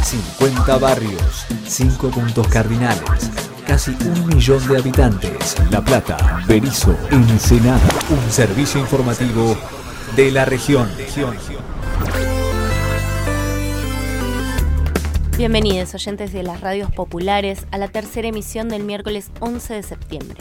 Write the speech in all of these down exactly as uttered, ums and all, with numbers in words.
cincuenta barrios, cinco puntos cardinales, casi un millón de habitantes. La Plata, Berisso, Ensenada. Un servicio informativo de la región. Bienvenidos, oyentes de las radios populares, a la tercera emisión del miércoles once de septiembre.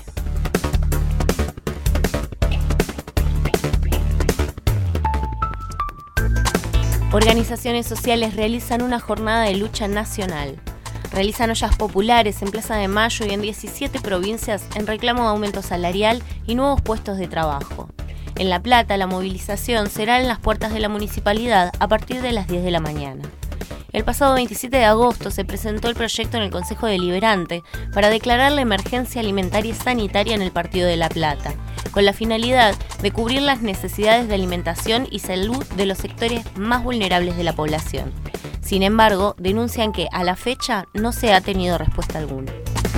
Organizaciones sociales realizan una jornada de lucha nacional. Realizan ollas populares en Plaza de Mayo y en diecisiete provincias en reclamo de aumento salarial y nuevos puestos de trabajo. En La Plata, la movilización será en las puertas de la municipalidad a partir de las diez de la mañana. El pasado veintisiete de agosto se presentó el proyecto en el Consejo Deliberante para declarar la emergencia alimentaria y sanitaria en el Partido de La Plata, con la finalidad de cubrir las necesidades de alimentación y salud de los sectores más vulnerables de la población. Sin embargo, denuncian que a la fecha no se ha tenido respuesta alguna.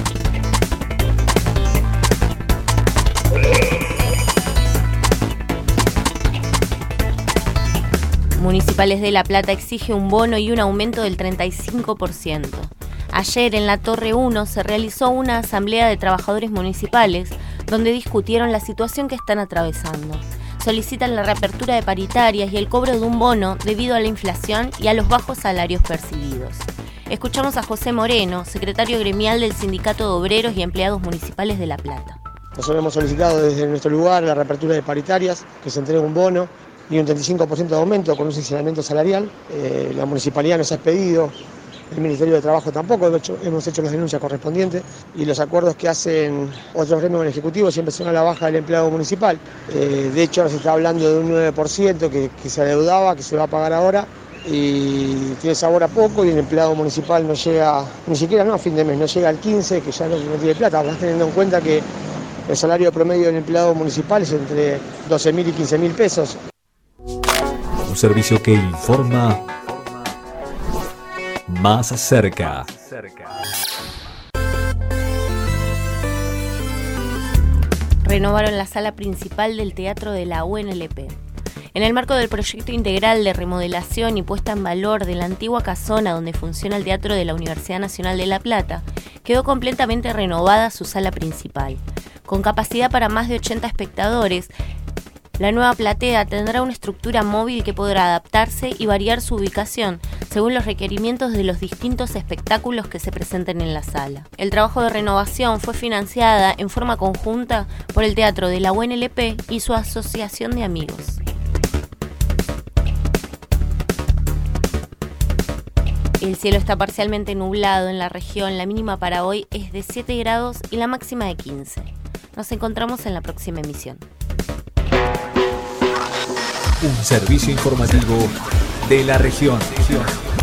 Municipales de La Plata exige un bono y un aumento del treinta y cinco por ciento. Ayer en la Torre uno se realizó una asamblea de trabajadores municipales donde discutieron la situación que están atravesando. Solicitan la reapertura de paritarias y el cobro de un bono debido a la inflación y a los bajos salarios percibidos. Escuchamos a José Moreno, secretario gremial del Sindicato de Obreros y Empleados Municipales de La Plata. Nosotros hemos solicitado desde nuestro lugar la reapertura de paritarias, que se entregue un bono y un treinta y cinco por ciento de aumento con un sinceramiento salarial. Eh, la municipalidad nos ha pedido, el Ministerio de Trabajo tampoco, hemos hecho, hemos hecho las denuncias correspondientes y los acuerdos que hacen otros gremios con el Ejecutivo siempre son a la baja del empleado municipal. Eh, de hecho, ahora se está hablando de un nueve por ciento que, que se adeudaba, que se va a pagar ahora y tiene sabor a poco y el empleado municipal no llega, ni siquiera no a fin de mes, no llega al quince, que ya no, no tiene plata, vas teniendo en cuenta que el salario promedio del empleado municipal es entre doce mil y quince mil pesos. Un servicio que informa más cerca. Renovaron la sala principal del Teatro de la U N L P. En el marco del proyecto integral de remodelación y puesta en valor de la antigua casona donde funciona el Teatro de la Universidad Nacional de La Plata, quedó completamente renovada su sala principal. Con capacidad para más de ochenta espectadores, la nueva platea tendrá una estructura móvil que podrá adaptarse y variar su ubicación según los requerimientos de los distintos espectáculos que se presenten en la sala. El trabajo de renovación fue financiada en forma conjunta por el Teatro de la U N L P y su asociación de amigos. El cielo está parcialmente nublado en la región, la mínima para hoy es de siete grados y la máxima de quince. Nos encontramos en la próxima emisión. Un servicio informativo de la región.